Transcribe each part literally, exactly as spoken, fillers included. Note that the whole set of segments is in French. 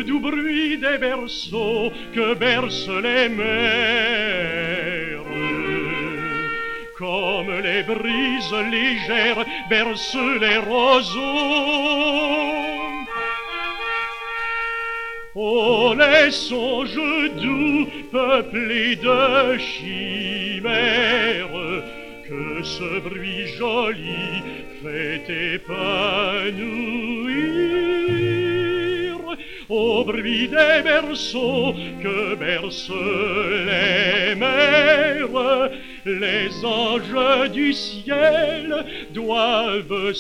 le doux bruit des berceaux que bercent les mers, comme les brises légères bercent les roseaux. Oh, les songes doux peuplés de chimères, que ce bruit joli fait épanouir. Au bruit des berceaux que bercent les mers, les anges du ciel doivent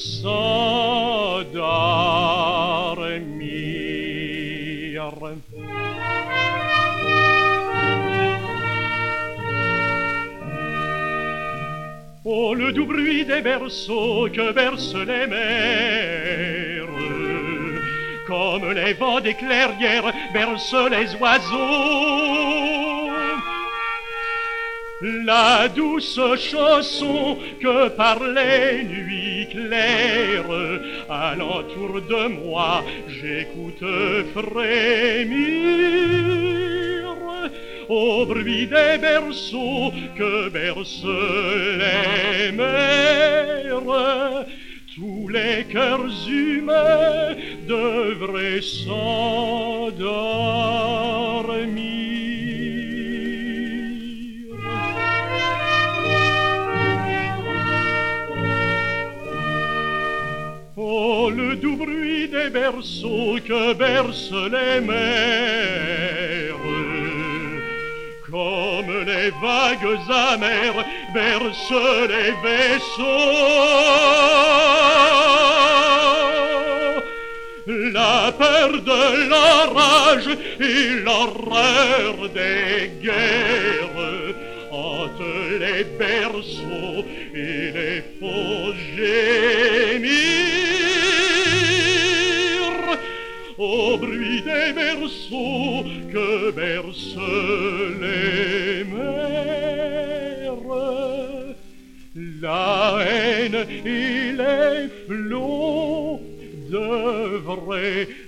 s'endormir. Oh, le doux bruit des berceaux que bercent les mers, comme les vents des clairières bercent les oiseaux. La douce chanson que par les nuits claires alentour de moi j'écoute frémir. Au bruit des berceaux que bercent les mers, tous les cœurs humains devraient s'endormir. Oh, le doux bruit des berceaux que bercent les mers, comme les vagues amères bercent les vaisseaux. La peur de l'orage et l'horreur des guerres hantent les berceaux et les font gémir. Au bruit des berceaux que bercent les mers, la haine et les flots devraient